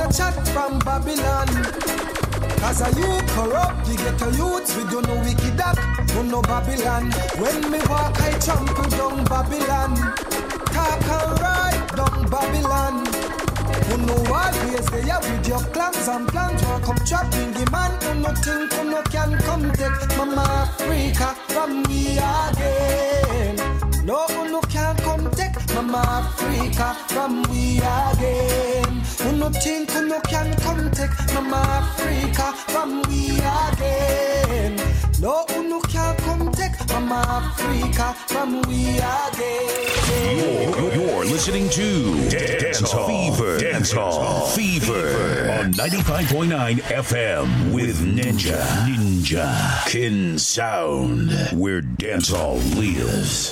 chat from Babylon. Cause a you corrupt, the ghetto youths, we don't know wicked that, who know Babylon. When me walk, I trample down Babylon. Talk and ride down Babylon. Who know always they are with your plans and plans. Walk up trapping the man, who no think, who no can come take Mama Africa from me again. No, who no can come take Mama Africa from me again. Who no think, who no can come take Mama Africa from me again. No, who no can come take Mama Africa from we again. You're listening to Dancehall Fever. Dancehall Fever on 95.9 FM with Ninja Kin Sound, where dancehall lives.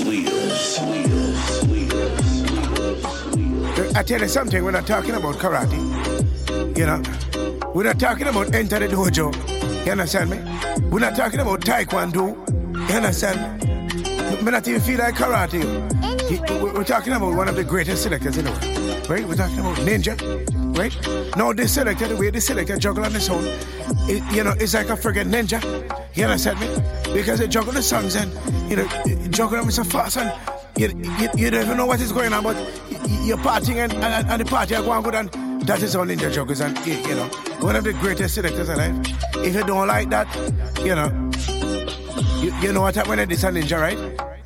I tell you something, we're not talking about karate. You know, we're not talking about enter the dojo. You understand me? We're not talking about taekwondo. You understand me? We not even feel like karate. We're talking about one of the greatest selectors in the world, right? We're talking about Ninja, right? Now this selector, the way this selector juggle on his own, it's like a friggin' ninja. You understand me? Because they juggle the songs and, juggle them so fast and you don't even know what is going on, but you're partying and the party are going good, and that is how Ninja juggles. And, one of the greatest selectors alive. If you don't like that, you know what happened when it is a ninja, right?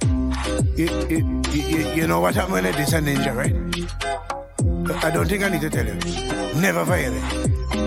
You know what happened when it is a ninja, right? I don't think I need to tell you. Never violate.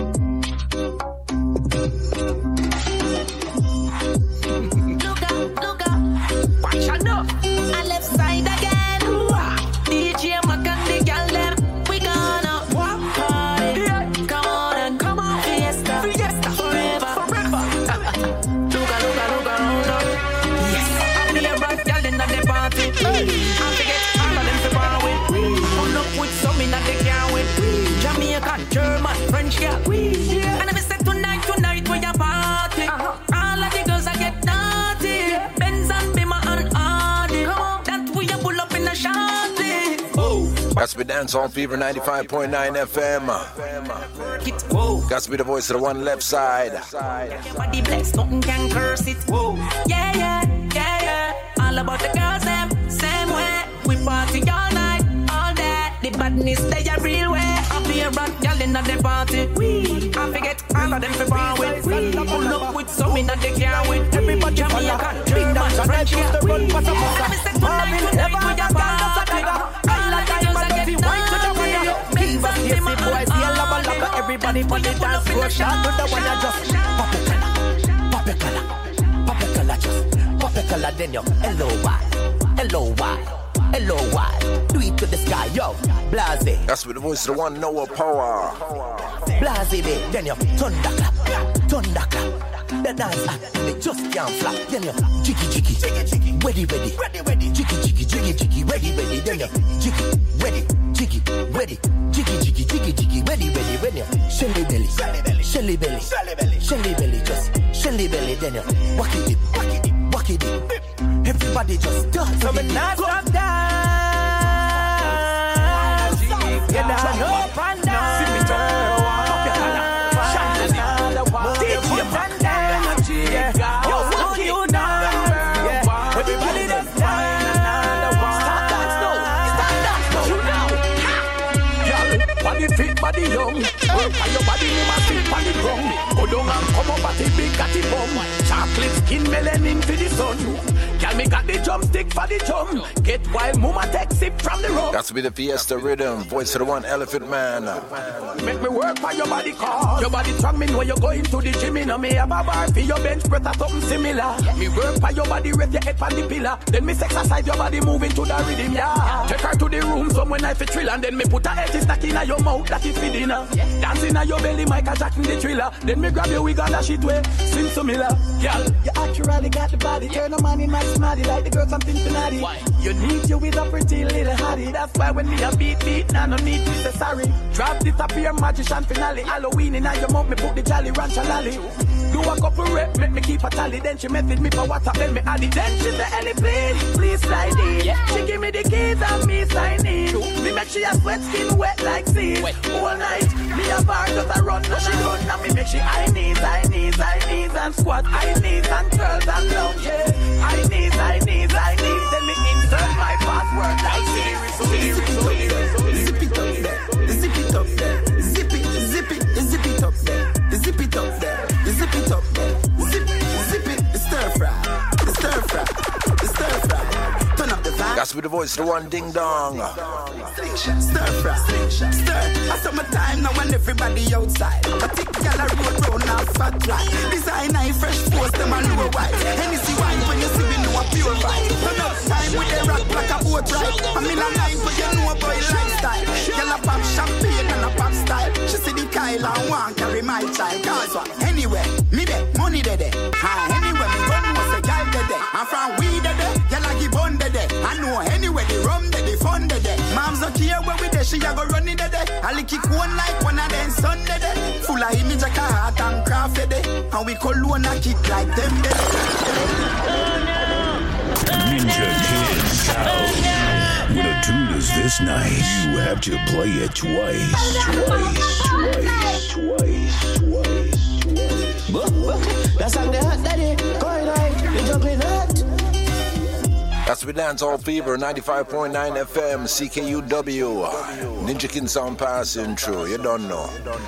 Look up. Watch out now. I left side again. DJ Mac and the girl them. We gonna walk party. Come on and come on. Fiesta forever. Look up. Yes. I'm the right girl in the party. I forget all of them to bar with. Pull up with some in the car with. Jamaican, German, French girl. And I say tonight we a party. All of the girls I get naughty. Benz and Bima and Audi. That we a pull up in the shanty. Got to be Dancehall Fever 95.9 FM. Got to be the voice of the one left side. Body blessed, nothing can curse it. Yeah. All about the girls them, same way. We party all night, all day. The badness they a real way. I be a rock girl in the party. I forget all of them for bar with. Pull up with some in the car with. Everybody Jamaican, German, French girl. And I say tonight we a party. All of the girls I get naughty. Benz and Bima and Audi. Everybody put the dance floor shot to the one that just pop it color, just pop it color, then yo, L-O-Y, do it to the sky, yo, Blase. That's with the voice of the one Noah Power. Blase, then yo, thunderclap, the dance act, they just can't flap, then yo, jiggy, ready, jiggy, ready, then yo, jiggy, ready, jiggy, ready, when you shelly belly, just shelly belly, then you walk it, everybody just dance. So we not stop dance, get down up and down. See me turn, pop your collar, DJ man dance, yo, walk you down, everybody just dance. Body fit, body young. Work on your body, you must fit body ground. Go down and come up at the big catty bum. Chocolate skin melanin for the sun. Girl, me got the drumstick for the drum. Get wild, mama take sip from the rum. That's to be the Fiesta rhythm. Voice of the one Elephant Man. Make me work for your body car. Your body strong, me know you're going to the gym. You know me have a bar for your bench press or something similar. Me work for your body, rest your head on the pillar. Then me exercise your body moving to the rhythm, yeah. Take her to the room, somewhere I fit thrill. And then me put her head stack in your mouth, that is for dinner. Dancing at your belly, Michael Jackson the thriller. Then me grab your wig and dash it way, swim similar. Girl, you actually got the body. Turn no man in my smarty like the girl something finale. You need you with a pretty little hottie. That's why when me a beat, now no need necessary. Drop disappear magician finale. Halloween in your mouth, me put the jolly ranch and lolly. Do a couple rep, make me keep a tally. Then she message me for WhatsApp, then me add it. Then she say, Ellie, please slide in. Yeah. She give me the keys and me sign in. Me make she a sweat skin wet like sea. All night, me a bar, just a run. Now she run, and me make she high knees and squat, high knees and curls and lounge. High knees. Then me insert my password like zip it up there, zip it up there, zip it up there, zip it up there, zip it up there, zip it, stir fry. Turn up the vibe. That's with the voice, the one ding dong. Stir fry, stir. I summertime now when everybody outside. I take y'all a road round and fat right. Design I fresh force them a low white. Hennessy wine when you see me know a pure vibe. Turn up time with the rock like a boat ride. I'm in a line but you know a boy lifestyle. Y'all a pop champagne and a pop style. She see the Kyle and want carry my child. Cause what? Anyway, me there, money there. Anyway, me run was a guy there. I'm from weed there, y'all a give bun there. I know anyway the rum there, the fun there. Mom's not here where we there, she a go run it there. I lick it one like one of them Sunday there. Full of image like a heart and craft there. And we call one a kick like them there. Ninja Kid Sound. When a tune is this nice, you have to play it twice. That's how they hot daddy. Going right, you jumping hot. That's with Dancehall Fever, 95.9 FM, CKUW. Ninja Kid Sound passing through, you don't know.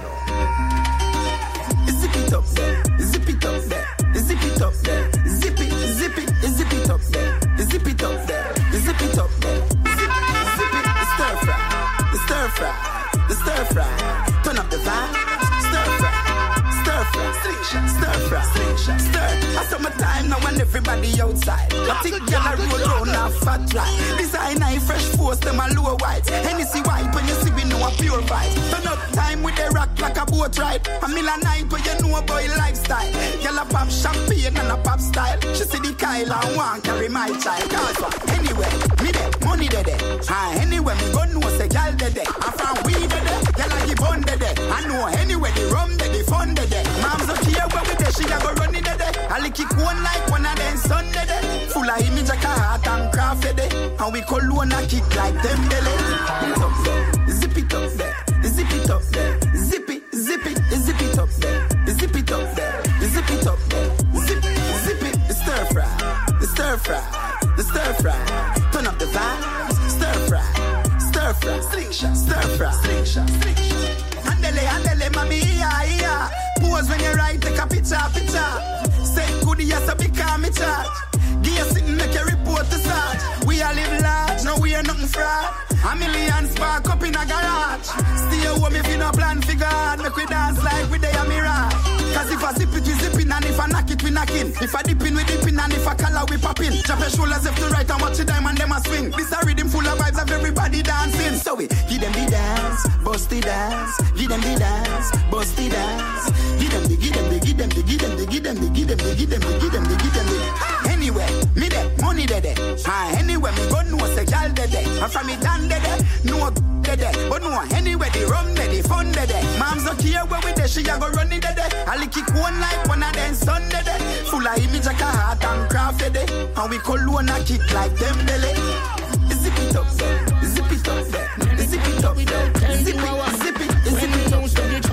Zip it up there, zip it up there, zip it up there, zip it up there, zip it up there, zip it up there, zip it, stir fry, turn up the vibe, stir fry. I summertime now when everybody outside. I think y'all a roll round and fat right. Design I fresh force them a low white. Hennessy white when you see me know a pure vibe. Turn up time with the rock like a boat ride. A million night when you know a boy lifestyle. Y'all a pop champagne and a pop style. She see the Kyle and want carry my child. Cause what? Anyway, me there, money there. Anyway, me gon' know say y'all there. I'm from weed there, y'all a give on there. I know anyway the rum there, the fun there. Mom's not here where we there, she a go run it there. I lick it one like one of them Sunday there. Full of image like a heart and craft there. And we call one a kick like them belly. Zip it up there, zip it up there, zip it up there, zip it up there, zip it up there, stir fry, turn up the vibe, stir fry. Andele, mami, yeah. Pose when you ride, take a picture. Say good, yes, a big car, me charge. Gear sitting, make a report to start. We all live large, no we are nothing fraud. A million spark up in a garage. Stay home if you no plan figure hard. Make we dance like we dey a mirage. Cause if I zip it, we zipping, and if I knock it, we knocking. If I dip in, we dipping, and if I color, we popping. Drop your shoulders left to right and watch the diamond, them a swing. This a rhythm full of vibes of everybody dancing. So we give them the dance, bust the dance. Give them the dance, bust the dance. Give them the. Anyway, me there, money there. Anyway, me gon' know say y'all there. I'm from me down there, no there. But no, anyway, the rum there, the fun there. Mom's not here where we there, she a go run it there. I lick it one like one of them Sunday there. Full of image like a heart and craft there. And we call one a kick like them belly. Zip it up there, zip it up there, zip it up there, zip it up there, zip it up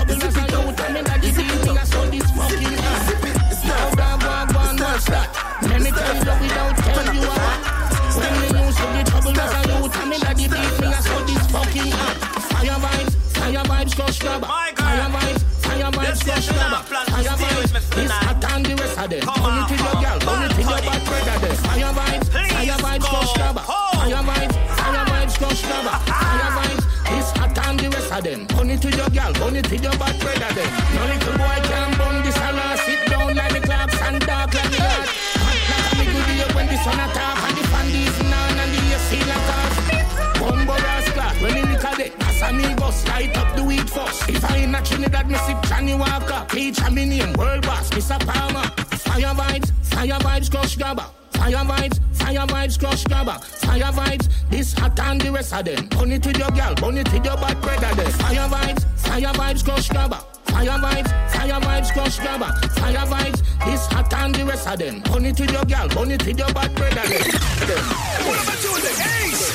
there. Let me tell you without telling you what. When we used to get trouble as a youth, I mean that the beat me, I saw this fucking hot. Fire vibes, crush grabber. Fire vibes, crush grabber. Fire vibes, this hot and the rest of them. Only to your girl, only to your bad brother them. Fire vibes, crush grabber. Fire vibes, crush grabber. Fire vibes, this hot and the rest of them. Only to your girl, only to your bad brother them. No little boy can bum this and sit down like the clocks and dark like the light. When the sun attack and the fan is none and the AC like us. One boras class when you look at it, as amigos light up the weed first. If I ain't a Trinidad, me sip Johnny Walker. Peach and me name, world boss, Mr. Palmer. Fire vibes, crush grabber. Fire vibes, crush grabber. Fire vibes, this hot and the rest of them. Only to your girl, only to your bad brother them. Fire vibes, crush grabber. Fire vibes, crush grabber. Fire vibes, this hot and the rest of them. Only to your girl, only to your bad brother them.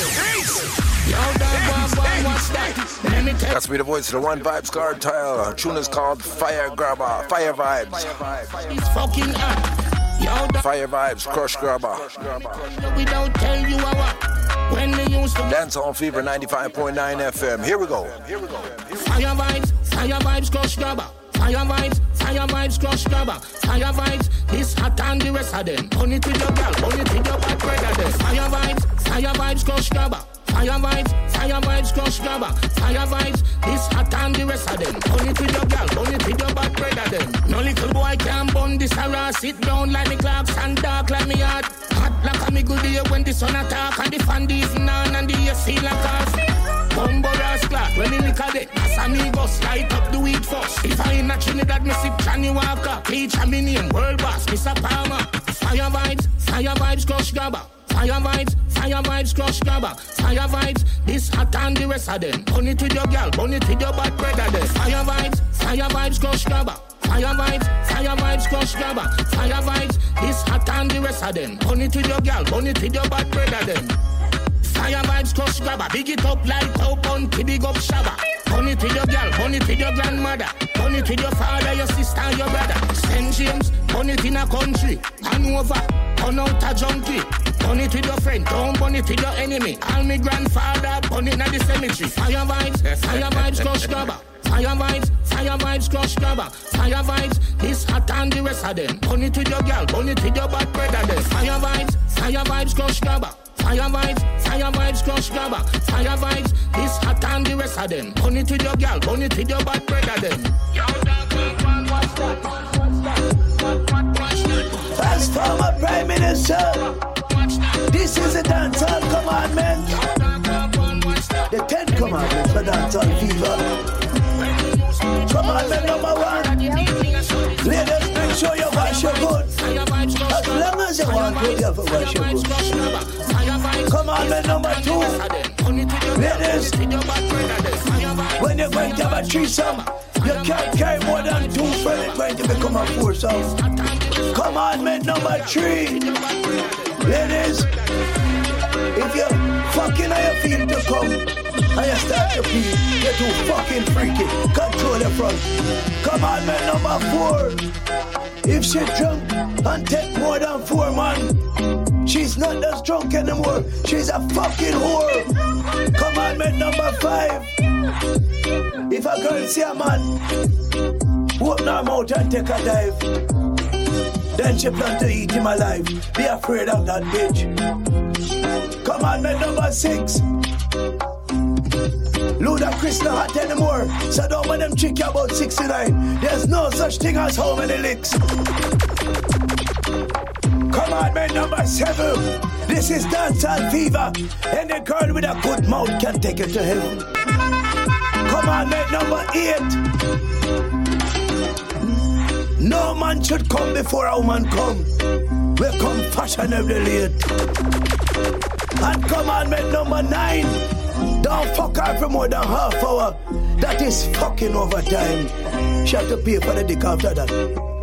That's me, the voice of the One Vibes Cartel. Tune is called Fire Grabber. Fire Vibes. It's fucking up. Fire Vibes, Crush Grabber. We don't tell you when they used to Dance on Fever 95.9 FM. Here we go. Fire vibes, Crush Grabber. Fire vibes, Crush Grabber. Fire vibes, this hot and the rest of them. Burn it with your girl, burn it with your bad brother them. Fire vibes, Crush Grabber. Fire vibes, Crush Grabber. Fire vibes, this hot and the rest of them. Burn it with your girl, burn it with your bad brother them. No little boy can burn this harass. Sit down like me clocks and dark like me heart. Hot like a me good day when the sun attack and the fan even on and the AC like us. Bumbo rascal, when the liquor day, as amigos, light up the weed first. If I ain't not Trinidad, me sip Johnny Walker. Teacher me name, world boss, Mr. Palmer. Fire vibes, Crush Grabber. Fire vibes, Crush Grabber. Fire vibes, this hot and the rest of them. Burn it with your girl, burn it with your bad brother them. Fire vibes, Crush Grabber. Fire vibes, Crush Grabber. Fire vibes, this hot and the rest of them. Burn it with your girl, burn it with your bad brother them. Fire vibes, Crush Grabber. Big it up like top on big up shabba. Burn it with your girl, burn it with your grandmother. Burn it with your father, your sister, and your brother. St. James, burn it in a country. Hanover, burn out a junkie. Burn it with your friend, don't burn it with your enemy. All me grandfather, burn it in the cemetery. Fire vibes, Crush Grabber. Fire vibes, Crush Grabber. Fire vibes, this hot and the rest of them. Burn it with your girl, burn it with your bad brother them. Fire vibes, Crush Grabber. Fire vibes, Crush Grabber. Fire vibes, this hot and the rest of them. Burn it with your girl, burn it with your bad brother them. As former Prime Minister, this is a dancehall commandment. The 10 commandments for dancehall fever. Commandment number 1. Ladies, make sure you wash your good. As long as you want to, you have to wash your good. Commandment number 2. Ladies, when you're going to have a threesome, you can't carry more than 2 friends. It's going to become a foursome. Commandment number 3. Ladies, if you're fucking how you feel to come and you start to pee, you're too fucking freaky. Control the front. Commandment number 4. If she's drunk and take more than 4 man, she's not just drunk anymore. She's a fucking whore. Commandment number 5. If a girl see a man, open her mouth and take a dive, then she plan to eat him alive. Be afraid of that bitch. Commandment number 6. Ludacris not hot anymore, so don't let them trick you about 69. There's no such thing as how many licks. Commandment number 7. This is dancehall fever, and the girl with a good mouth can take it to heaven. Commandment number 8. No man should come before a woman come. We come fashionably late. And commandment number 9. Don't fuck her for more than half hour. That is fucking overtime. She have to pay for the dick after that.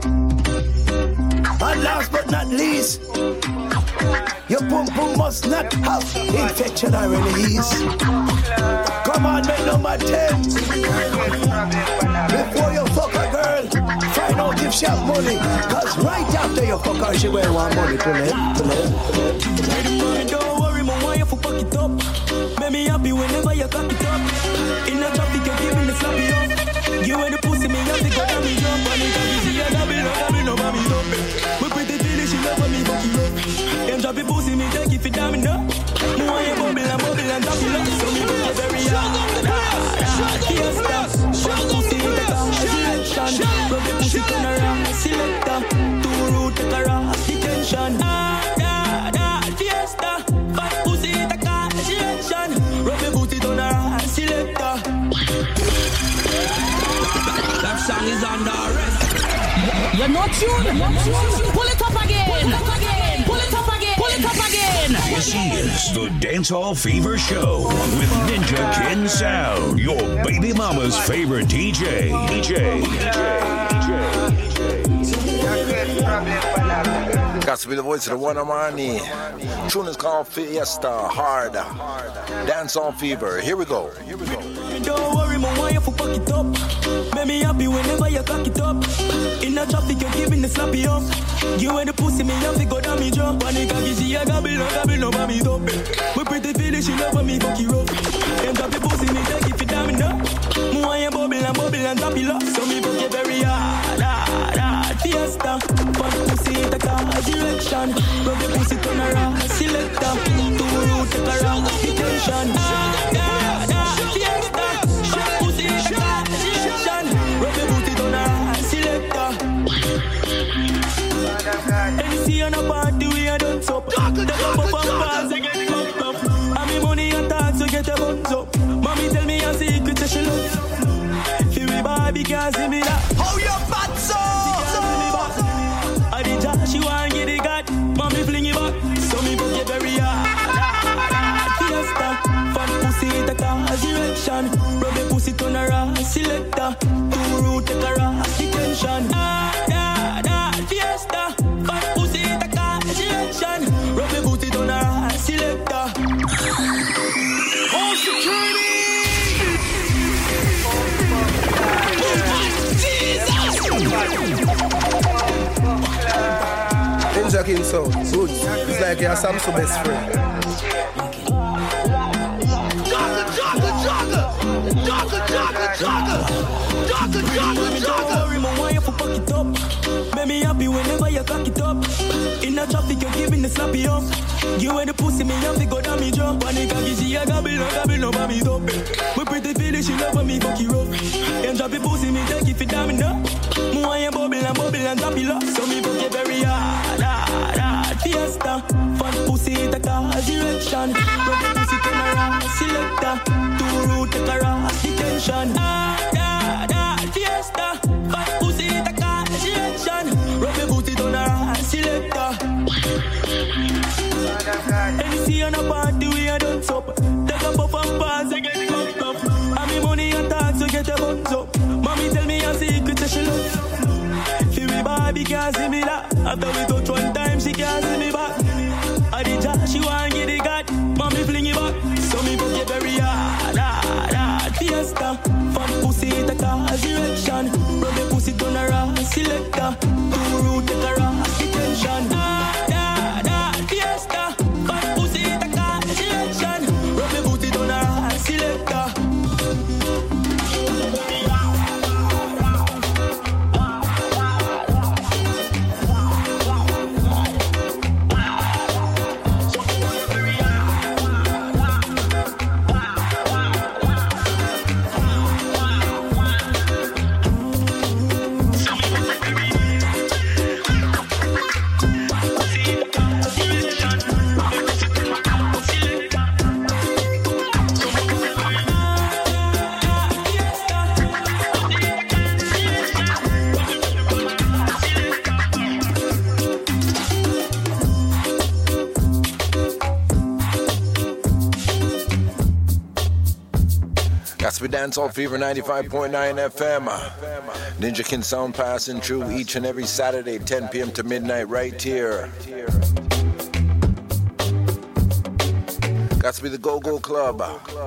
And last but not least, your pum pum must not have infection or release. Commandment number 10. Before you fuck a girl, find out if she have money. Cause right after you fuck her, she will want money to live. Don't worry, my wife will fuck it up. Make me happy whenever you cock it up. In the traffic, you give me the sloppy up. You and the pussy, me have to go down me jump. And it can be see a double, no mommy up. We pretty feeling, she love me fuck it up. Them drop it pussy, me take it for damn enough. Me want you bubble and drop it up. So me put you very hard. Can't stop. Fuck pussy, take a selection. Rub the pussy, turn around. Selector. Too rude, take a raw detention. Fiesta. Fuck pussy, take a selection. Rub the pussy, turn around. Selector. That song is under arrest. You're not tuned. Pull it up again. Pull it up again. Pull it up again. Pull it up again. This is the Dancehall Fever Show with Ninja Kin Sound, your baby mama's favorite DJ. Got to be the voice of the one Armani. Tune is called Fiesta, hard. Dance on Fever. Here we go. Don't worry, my wife will pack it up. Make me happy whenever you cock it up. In the traffic, you're giving the slappy up. You and the pussy, me have to go down me jump. And it can she a gabble, no mommy up. We pretty feeling, she love me, fuck you up. Them drop the pussy, me take it for damn it up. More and bubble and drop it up. So me book it very hard, Fiesta. Fun pussy, take a direction. Rub the pussy, turn around, selector. Two root, take a round, detention. Fiesta. Fun pussy, take a direction. Rub the pussy, turn around, selector. NC on a party, we are done up. Take up and pass, I get fucked up. And me money and tax, so get a buns up. Mommy tell me a secret, so she love. Feel me Barbie can't see me that. How you fat so? I did Josh, she want get it got. Mommy fling it back, so me book it very hard. Fiesta, fun pussy take a direction. Rub the pussy turn around, selector. Two root take a rough detention. Fiesta, fun pussy take a direction. Rub the pussy turn around, selector. Home security. Ninja King sound, good. It's like your Samsung best friend. Don't worry, my wife will pack it up. Make me happy whenever you cock it up. In the traffic, you're giving the slappy up. You and the pussy, me have to go down me jump. And it can she a gabble, no mommy up. We pretty feeling, she love me, fuck you up. Them drop the pussy, me take it for damn it up. More and bubble and drop it up. So me book it very hard, Fiesta. Fun pussy, take a direction. Rub the pussy, turn around, selector. Two root, take a rough detention. Fiesta. Fun pussy, take a direction. Rub the pussy, turn around, selector. NC on a party, we are done up. Take a puff and pass, I get fucked up. And me money and tax, so get a buns up. Mommy tell me a secret, so she love. Feel me Barbie can't see me that. After we touch one time, she can't see me back. I did Josh, she want get it got. Mommy fling it back, so me book it very hard. Fiesta, fun pussy take a direction. Rub the pussy turn around, selector. Two root take a rough detention. Fiesta, fun pussy take a direction. Rub the pussy turn around, selector. We dance on Fever 95.9 FM. Ninja King sound passing through each and every Saturday, 10 p.m. to midnight, right here. Got to be the Go-Go Club.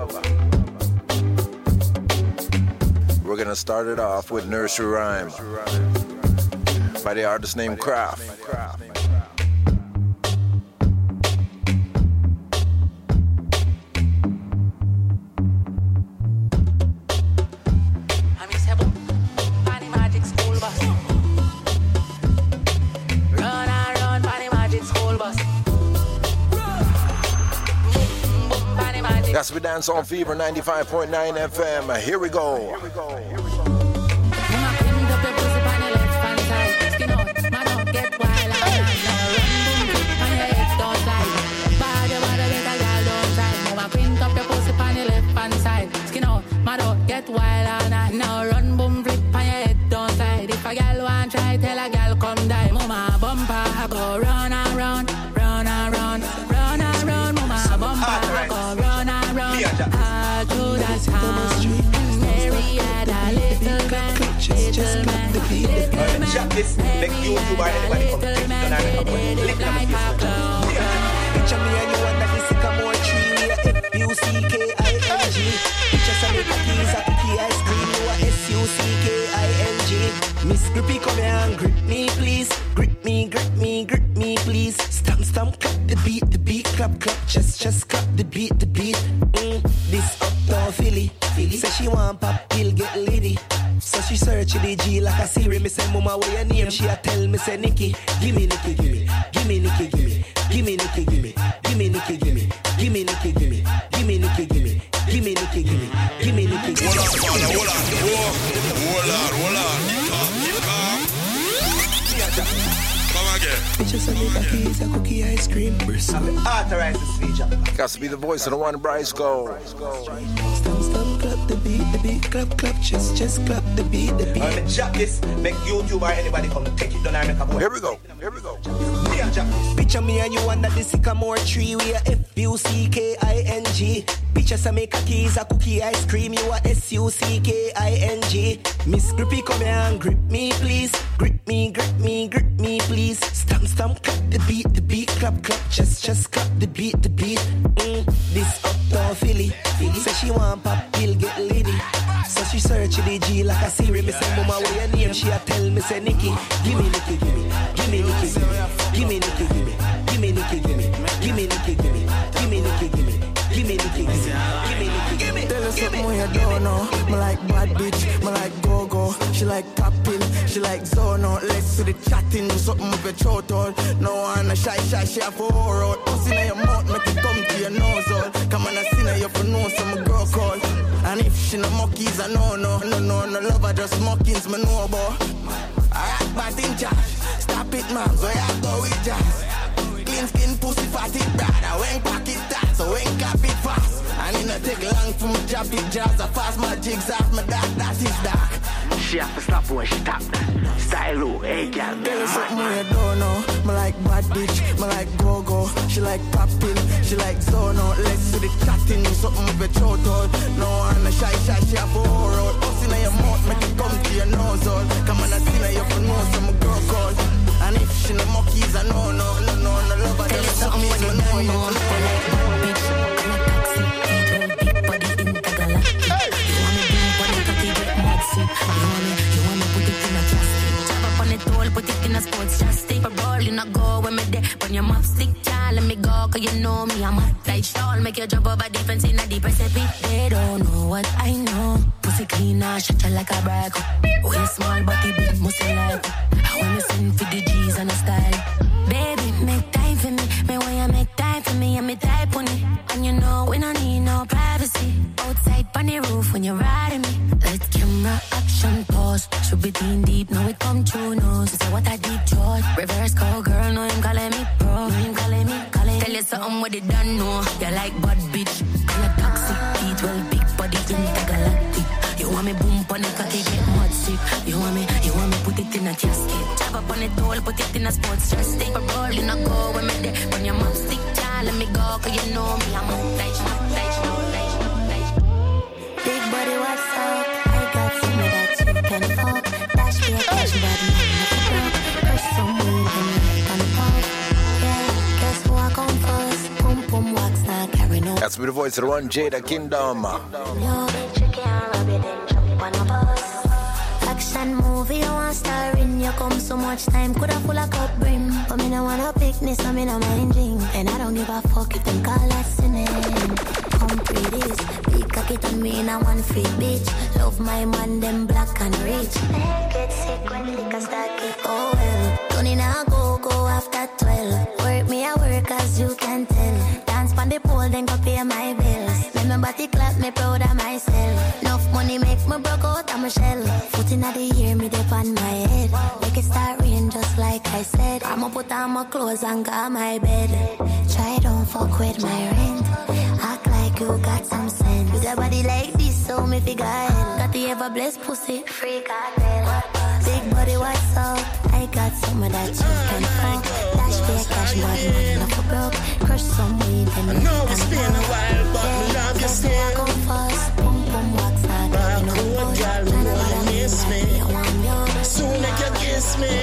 We're gonna start it off with Nursery Rhyme by the artist named Kraft. That's we dance on Fever 95.9 FM. Here we go. Get wild all night. Now run, boom, flip on your head, don't slide. If a gal want try, tell a gal come die. Mama bumper, go run and run, run and run, run and run. Mama bumper, go run and run. All through that town. Mary had a little man, little man, little man. drop this. Make YouTube or anybody come take it down and lick them in picture me and you under the sycamore tree. F-U-C-K-I-N-G. Picture some make a keys, a cookie ice cream. You are S-U-C-K-I-N-G. Miss Grippy, come here and grip me, please. Grip me, grip me, grip me, please. Stamp, stamp, clap the beat, clap, clap, just clap the beat, This uptown Philly, say she want pop pill, get litty. So she search the G like a Siri. Me say, Mama, what your name? She a tell me, say, Nikki. Gimme Nikki, gimme. Gimme Nikki, gimme. Gimme Nikki, gimme. Gimme Nikki, gimme. Gimme Nikki, gimme. Gimme Nikki, gimme. Gimme Nikki, gimme. Gimme Nikki, gimme. Hold on. Come again. Just a little piece of cookie ice cream. Authorize the speech. Got to be the voice of the one, Bryce Go. Stamp, clap the beat, clap, just clap the beat. I'm gonna drop this, make YouTube or anybody come take it down and make a boy. Here we go. Picture me and you under the sycamore tree. We are F-U-C-K-I-N-G. Picture some make a keys, a cookie ice cream. You are S-U-C-K-I-N-G. Miss Grippy, come here and grip me, please. Grip me, please. Stamp, clap the beat, clap, just clap the beat. This uptown Philly, say she want pop pill, get litty. So she search the G like a Siri. Me say, Mama, what your name? She a tell me, say, Nikki. Gimme Nikki, gimme. Gimme Nikki, gimme. Gimme Nikki, gimme. Gimme Nikki, gimme. Gimme Nikki, gimme. Gimme Nikki, gimme. Gimme Nikki, gimme. Gimme Nikki, gimme. Tell her something when you don't know. Me like bad bitch, me like go-go. She like top pill, she like zono. Let's do the chatting, do something with your throat all. No one a shy, she have a whore out. Pussy in your mouth, make it come to your nose all. Come on, I see now you for know some girl call. And if she no monkeys, I no love her, just mockings, me know about. I act bad in charge, stop it man, so I go with jazz. Clean skin, pussy, fatty, brother, when pocket tight, so when cap it fast. And it no take long for me drop it jazz, I fast my jigs off my that is dark. She have to stop when she tap that. Style low, hey girl, tell her something when you don't know. Me like bad bitch, me like go-go. She like pop pill, she like zono. Let's do the chatting, do something with your throat all. No one a shy, she have a whore out. Pussy in your mouth, make it come to your nose all. Come on, I see now you for know some girl call. And if she no monkeys, I no love her, just something with me know. Put it in a sports just take a roll, you not go when me there. When your mouth stick, child, let me go, cause you know me, I'm hot like shawl. Make you jump over defense in a deep recipe. They don't know what I know. Pussy clean, shut you like a brag. Way small, body big, muscle like. I wanna send for the G's and a style. Baby, make time for me. Me when you make time for me, and me type on it. And you know we don't need no privacy. Outside on the roof when you're riding me. Let camera action pause. Should be teen deep, now it come true nose. So what I deep joy. Reverse call girl, no him calling me pro. No him calling me. Tell you something what it done, no. You like bad bitch. Kind of toxic, teeth well big body intergalactic. You want me boom on it, cocky get mud sick. You want me put it in a casket. Chop up on it all, put it in a sports just take a roll, you not go when me there. When your mom stick, child, let me go, cause you know me, I'm on stage. Big body, what's up? I got some of that you can fuck. Dash me a cash, but I'm not broke. Push some weed and pop. Yeah, guess who I come first? Pum pum wax, not carry no. That's me the voice of the one, Jada Kingdom. Yo, bitch, you can't rub it and jump on a bus. Action movie, you want star in. You come so much time, coulda full of cup brim. But me no wanna picnic, so me no mind drink. And I don't give a fuck if them call us sinning. Come pretty this, big cocky on me in a one free bitch. Love my man, them black and rich. Get sick when liquor start kick. Oh well, don't need a go after 12. Work me a work as you can tell. Dance on the pole, then go pay my bills. Make my body clap, me proud of myself. Enough money make me broke out of my shell. Foot in the ear, me dip on my head. Make it start rain just like I said. I'ma put on my clothes and go my bed. Try don't fuck with my rent. Act like you got some sense. With a body like this, so me figure hell. Got the ever blessed pussy, free cartel. Big body, what's up? I got some of that you can fuck. Dash be a cash, but not for broke. Crush some weed and I know it's been a while, but me love you still. I go fast, boom boom wax, not you know. Girl, you miss me. Soon make you kiss trust me.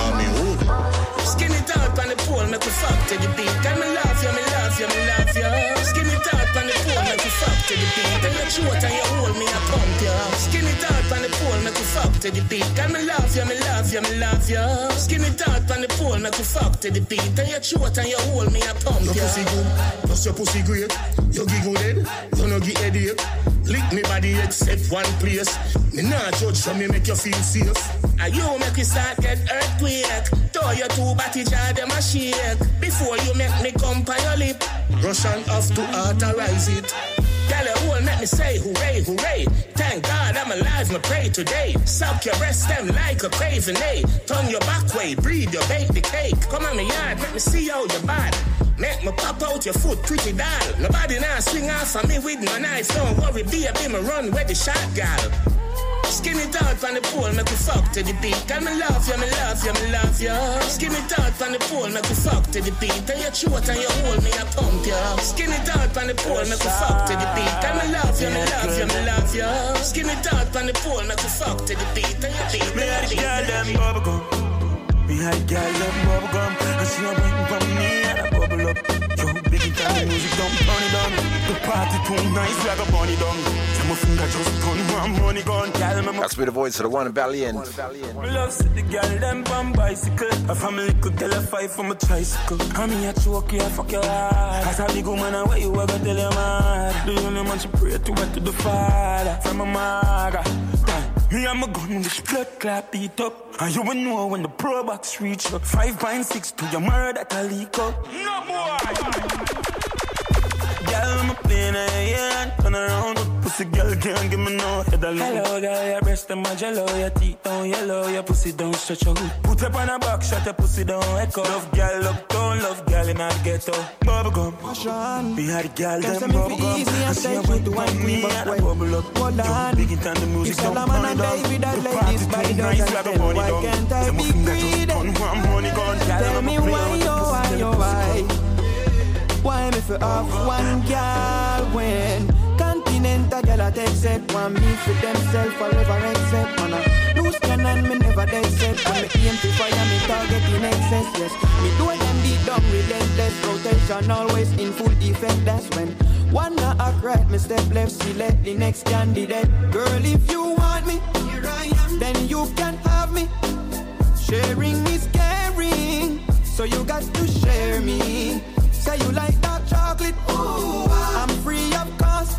Skin it out on the pole, make we fuck to the beat. Can me love you, me love you, me love you. Skin it out on the pole, make we fuck to the beat. Then you short and you hold me, I pump you. Skin it out on the pole, make we fuck to the beat. Can me love you, me love you, me love you. Skin it out on the pole, make we fuck to the beat. Then you short and you hold me, I pump you. Your pussy good, plus your pussy great. You giggle dead, you no get headache. Lick me body except one place. Me nah judge so me make you feel safe. And you make me start get earthquake. Throw your two body jar them a shake. Before you make me come by your lip, Russian have to authorize it. Tell you who make me say hooray, hooray. Thank God I'm alive, me pray today. Suck your breast them like a craving, eh? Turn your back way, breathe your bake the cake. Come on me yard, make me see how you bad. Make me pop out your foot, pretty doll. Nobody now swing off on me with no knife. Don't worry, baby, me run where the shot gal. Skin it out on the pole, make we fuck to the beat. Can me love you, me love you, me love you. Skin it out on the pole, make we fuck to the beat. And you short and you hold me, I pump you. Skin it out on the pole, make we fuck to the beat. Can me love you, me love you, me love you. Skin it out on the pole, make we fuck to the beat. And you beat me. Me had a girl them bubblegum. Me had a girl them bubblegum. And she a waiting for me and I bubble up. Yo, biggie time the music don't turn it on. The party too nice, we got bunny down. My finger just turn one money gun. That's me the voice of the one in Valiant. Me love see the girl them on bicycle. A family could tell a fight from a tricycle. I mean a choke you, fuck your heart. As a big woman, I you ever tell your man. The only man she pray to went to the Father. From a maga. Me and my gun with blood clap beat up. And you will know when the pro box reach up. 5.6 to your murder that I leak up. No boy. Girl, I'm a plane and turn around. Pussy girl can't give me no head alone. Hello girl, your breast and my jello. Your teeth down yellow, your pussy don't stretch out. Put up on a box, shut your pussy down echo. Love girl uptown, love girl in our ghetto. Bubblegum, we had a girl them bubblegum. And she went to one me and a bubble up. Yo, big it on the music, don't turn it down. The party too nice, we have a money down. Then my finger just turn one money gun. Tell me why? Why me for off one girl when Continental girl I take set one me for themself forever except man I lose cannon me never dead set when me aim to fire me target in excess yes me do them beat down relentless rotation always in full effect that's when one not act right me step left select the next candidate girl if you want me here I am then you can have me sharing is caring so you got to share me. Say you like dark chocolate, ooh, I'm free of cost.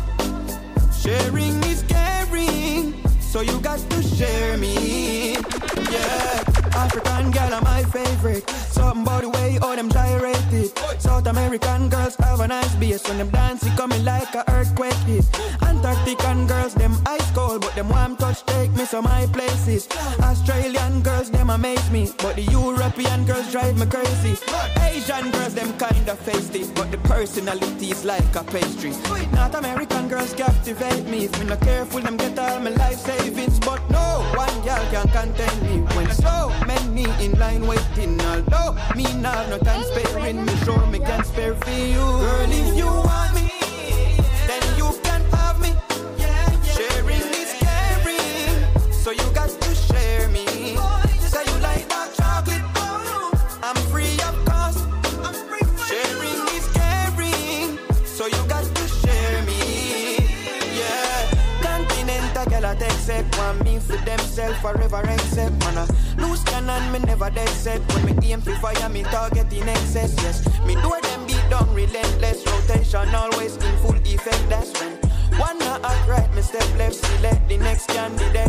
Sharing is caring, so you got to share me. Yeah, African girl are my favorite. Something about the way all them gyrated. South American girls have a nice bass. When them dance, it coming like a earthquake hit. Antarctican girls, them ice cold, but them warm touch take me to my places. Australian girls, them amaze me, but the European girls drive me crazy. Asian girls, them kinda feisty, but the personality is like a pastry. North American girls captivate me. If me not careful, them get all my life savings. But no one girl can contain me when so many in line waiting. Although me now no time sparing, me sure me can spare for you. Girl, if you want me, then you can have me. Sharing is caring, so you got to share me. Say you like dark chocolate, I'm free of cost. Sharing is caring, so you got to share me. Yeah, Continental girl I take set one me for themself forever except man I lose cannon me never dead set when me aim for fire me target in excess yes me do them beat down relentless rotation always in full effect that's when one not act right me step left select the next candidate.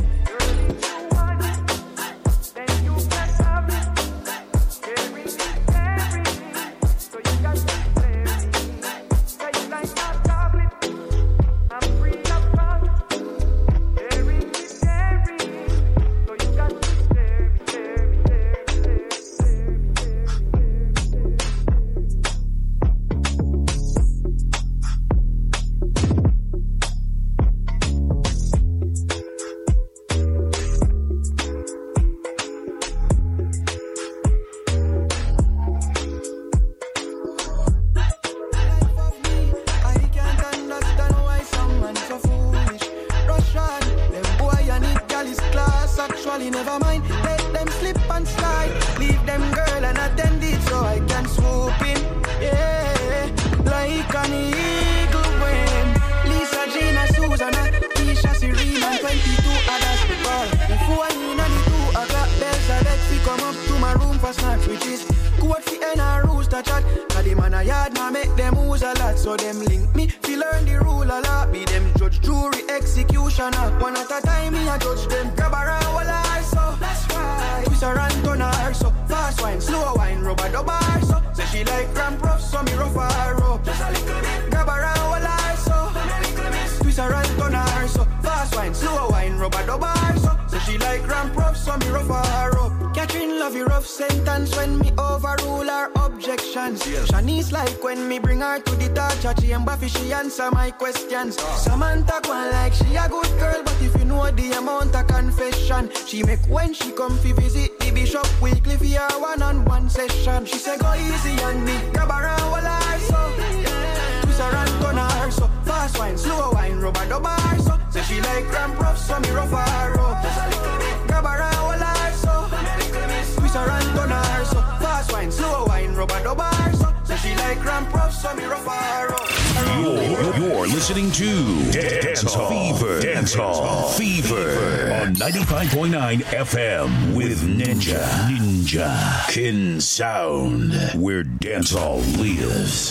Never mind, let them slip and slide. Leave them girl and attend it so I can swoop in. Yeah, like an eagle when Lisa, Gina, Susanna, Keisha, Serena, and 22 others. But before I in the two, I got bells that let me come up to my room for snacks, which is good for and a rooster chat. Cause the man a yard now make them use a lot. So them link me, fi learn the rule a lot. Be them judge, jury, executioner. One at a time me a judge them. Grab around while I so that's right. Twist her and turn her so fast wine, slow wine, rubber double so. Say she like ramp rough, so me rough her up. Just a little bit. Grab around while I so twist her and turn her so fast wine, slow wine, rubber double so. Say she like ramp rough, so me rough her up. Catherine love you rough sentence when me overrule her objections. Yeah. Shanice like when me bring her to the torture chamber for she answer my questions. Samantha one like she a good girl, but if you know the amount of confession she make when she come fi visit the bishop weekly for her one-on-one session. She say go easy on me, grab around while I so twist her and turn her so fast wine, slow wine, rubber double so. Say she like ramp rough, so me rough her up. Just a little bit. Grab around while I so twist her and turn her so fast wine, slow wine, rubber double so. Say she like ramp rough, so me rough her up. You're listening to Dancehall Fever. Dancehall Fever on 95.9 FM with Ninja Kin Sound, where dancehall lives.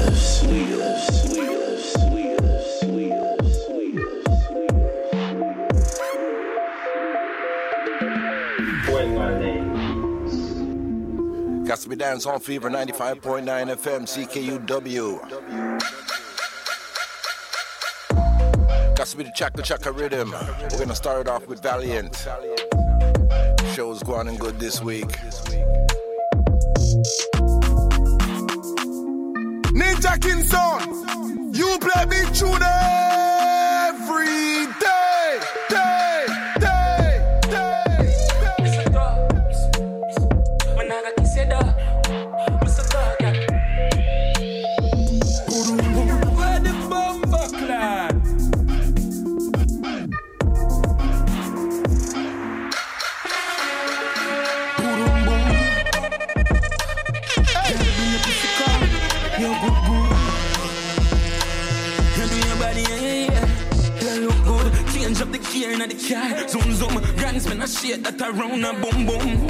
Got to be Dancehall Fever 95.9 FM CKUW. Got to be the Chaka Chaka rhythm. We're gonna start it off with Valiant. Show's going good this week. Ninja King Sound, you play big tune every day. Where the bomber clad? Up the gear in the car, zoom, grand spin a shit that around a boom boom.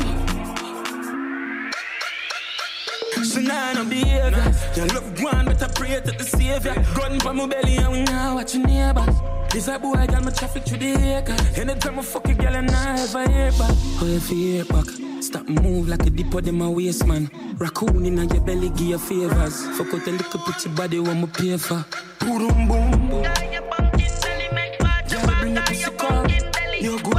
So now I'm behavior. Your love one, but I pray to the savior. Gun for my belly and we now watch your neighbor. This a boy got my traffic through the acre. Anytime I fuck a girl and I ever hear back. Oh, if you hear back, stop move like a dip of them a waist man. Raccoon in your belly give you favors. Fuck out a little pretty body when me pay for. Boom boom boom. Bring up the car, you're good.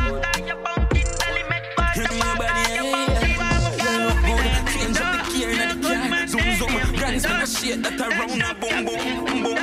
Give me your body, you look good. Change up the gear in the car. Zoom, grand spin a shit that around a boom, boom, boom.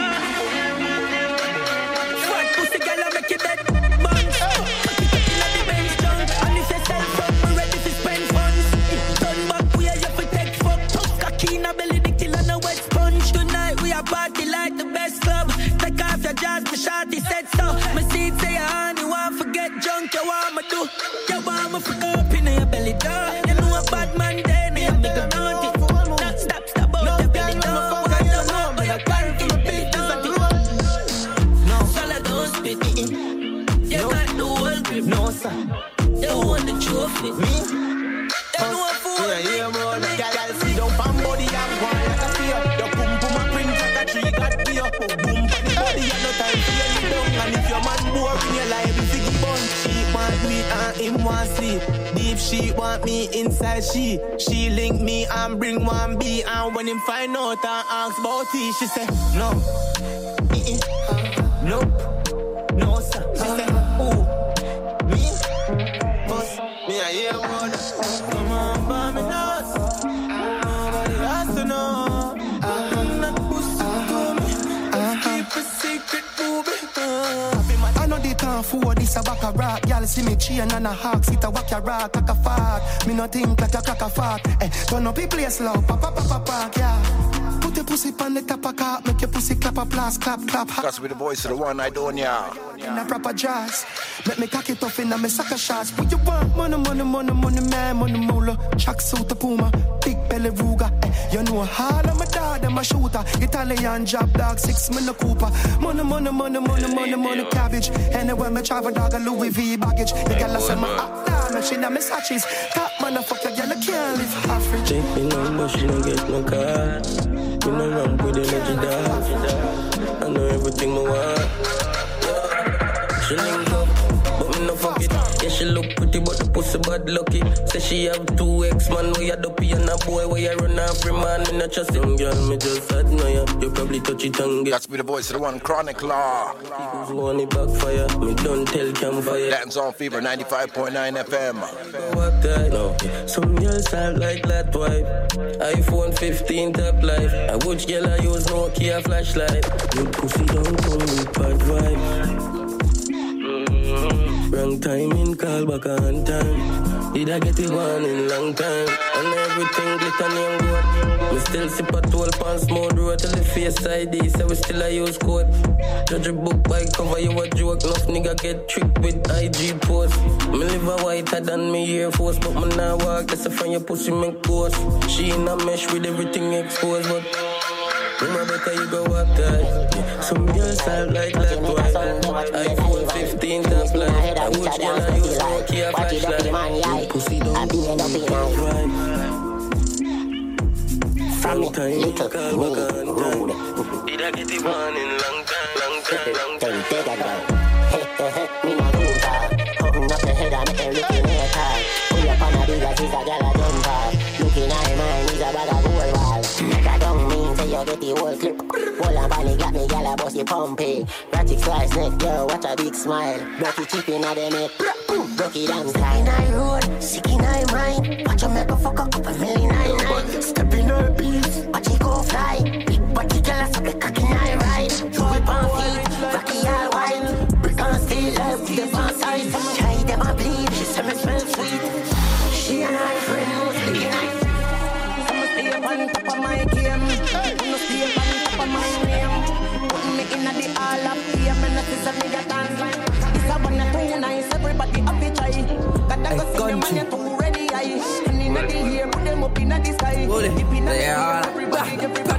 Fat pussy girl, I make you dead. Bunch, cock it up in the bench junk. And if you sell from, we ready to spend funds. Turn back, we are here for take fuck. Tough cocky in a belly, the kill on a wet sponge. Tonight, we are party like the best club. Take off your jazz, the shawty said so. My seat say your hand, you want forget junk, you want me do. You want me for up in your belly door. You know a bad man then, you make a naughty. Stop out your belly door. I don't know, but I can't keep it naughty. No, solid don't spit it in. You got the whole grip. No, sir. You want the trophy. Me? You know a fool. Yeah, bro. Girl, see don't pan body, I'm going like a fear. Your pum pum a print like a tree, got beer. Boom, body, you no time for you down. And if your man boring, you like if you bun. She want me and him want sleep. Deep she want me inside she link me and bring one B. And when him find out and ask about it, she say no. Nope. No sir. She say who? Me? Boss. Me a hear one. Come on, bomb me nuts. Nobody has to know. I'm not pussy to me. Keep a secret, booby. I know the time for this a back a rock. Y'all see me chain and a hawk. Sit a whack your rock, cock a fart. Me no think like a cock a fart. Turn up the place low, pa, yeah. Put pussy pan the top of car, make your pussy clap a blast, clap, clap. That's with the voice of the one, I don't ya. In a proper jazz, make me cock it off in a me sucker shots. What you want? Money, money, money, money, man, money, moolah. Chuck suit the Puma, big belly Ruger. You know hard, I'm a dad, I'm a shooter. Italian job dog, 6 minute Cooper. Money, money, money, money, money, money, cabbage. Anywhere me travel dog, a Louis V baggage. The girl I say my up down, she na me satches. Top motherfucker, girl I can't live average. Check me number, she don't get no card. You know I'm with energy dog. I know everything I want. She link up, but me no fuck it. Yeah, she look pretty, but the pussy bad lucky. Say she have 2 ex-man, where you dopey and a boy, where you run off free man. Me not trust him, girl, me just admire. You probably touch it and get. That's me the voice of the one, Chronic Law. One it backfire, me don't tell campfire. Dancehall Fever 95.9 FM. No, some girls have like that wife. iPhone 15 top life. I watch girl I use Nokia flashlight. Your pussy don't come with bad vibe. Wrong timing, call back on time. Did I get it one in long time? And everything glitter and gold. We still sip a 12 pounds more road till the face ID. So we still a use code. Judge a book by cover, you a joke. Enough nigga get tricked with IG post. Me live a whiter than me Air Force, but me now walk. That's a friend your pussy make ghost. She in a mesh with everything exposed, but remember better you go up there. Some girls have like that wife. iPhone 15 top line. I watch girl I use Nokia flashlight. Your pussy don't go with right. From me, little me, rude. Did I get it one in long time, long time, long time? Take a girl. Me no do that. Open up the head and make her looking at her. Pull up on a big ass, is a girl a jumper. Looking at her mind, is a bag of gold wall. Make a don't mean say you get the whole clip. Whole and body got me, girl a bust the pumpy. Ratchet slice neck, girl, watch a big smile. Dirty chip in a dem it. Broke it down style. In her road, sick in her mind. Watch her make a fuck up a million nine. Step in her beats, watch it go fly. Big body girl a suck the cock in her ride. Throw it on feet, rocky all wine. Brick on steel, love with the pan side. Try them a bleed, she say me smell sweet. She and her friend was looking nice. I'ma stay up on top of my game. I'ma stay up on top of my name. Putting me in the all of fame. And that is a nigga dance. It's a one and 2 nice, everybody up the try. Got that go see them and you're too ready, aye. And in the ear, put them up in the sky. Deep in the ear, everybody.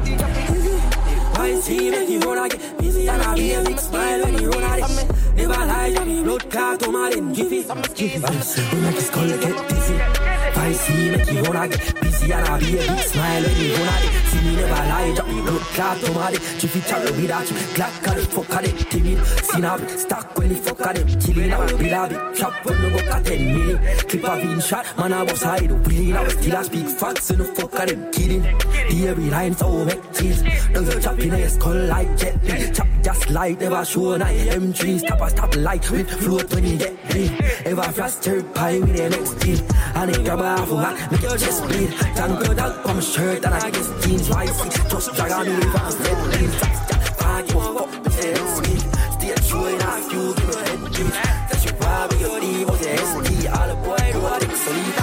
I see make you wanna get busy and I be a big smile when you run at it. Never lie, you me blood clot to my then jiffy. I see when make his skull get dizzy. I see make you wanna get busy and I be a big smile when you run at it. See me never lie, drop me blood clot to my then jiffy. Chop with that you, clap at it, fuck at it, timid. See now stuck when you fuck at it, killing out with a big chop when you walk at 10 million. Clip a bean shot, man I was hide, bleeding. I was still a speak facts and the fuck at it, kidding. The every line so make cheese. Don't you chop in a skull like jet lee. Chop just like never show night. M3 stop light with float when you get bleed. Ever flustered pie with the next team. And it grab off a hat, make your chest bleed. Tank your dog from shirt and I guess jeans spicy. Just drag on me with a step lead. Fuck you up the head speed. Stay true in a few, give me head juice. That you probably your D was the SD. All the boy who are the sleep.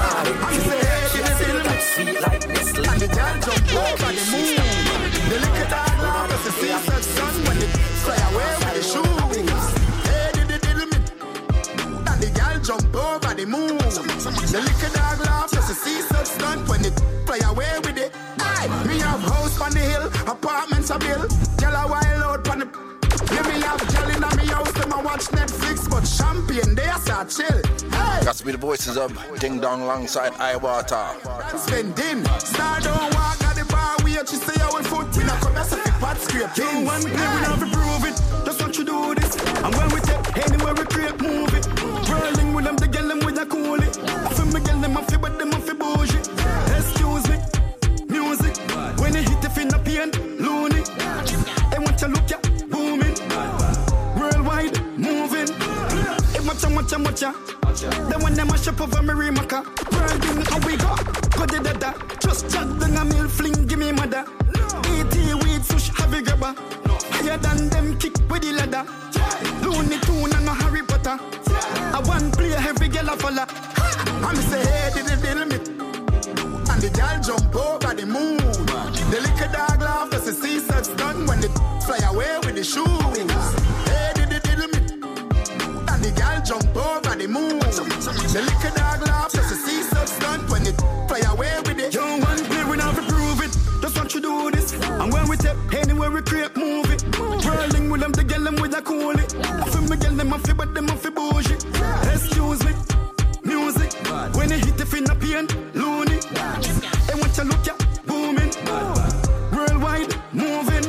Sweet like Nestle. And the girl jump over the moon. The little dog now does the see such sun when it fly away with the shoes. Hey, diddle me. And the girl jump over the moon. The little dog laugh does the see such sun when it fly away with it. Aye, me have house on the hill, apartments a bill. Girl a wild out on the. Let me have gel in my house, them a watch Netflix, but champagne they a start chill. Hey. Got to be the voices of Ding Dong alongside iWater. Spending, star don't walk at the bar, we she say our foot, we not come as a big pot scrape. You one play, we not to prove it, just want you do this. And when we take anywhere we create, move it. Whirling with them, they get them with a coolie. Often me get them off you, but them off you bougie. Excuse me, music, when you hit the fin of pain, loony. I want you look ya, booming. Worldwide, moving. Hey, watcha. Then when them mash up over me remaka. Whirling, how we go? Go da. Just chat down a meal fling, give me mother. E.T. weed, sush, have a grabber. Higher than them, kick with the ladder. Looney Tune and no Harry Potter. I want play every girl a follow. I'm say hey, diddle me. And the girl jump over the moon. The little dog laugh as the sea steps done when they fly away with the shoes. Hey, diddle me. And the girl jump over the moon. The little dog laugh as the sea steps done when they fly away with the. Young one play, we have to prove it. Just want you do this. And when we take anywhere we create movie. Whirling with them to get them with a coolie. I feel me get them off you, but them off you bougie. Excuse me. Music, when you hit the finna pain, loony. And what you look at, booming. Worldwide, moving.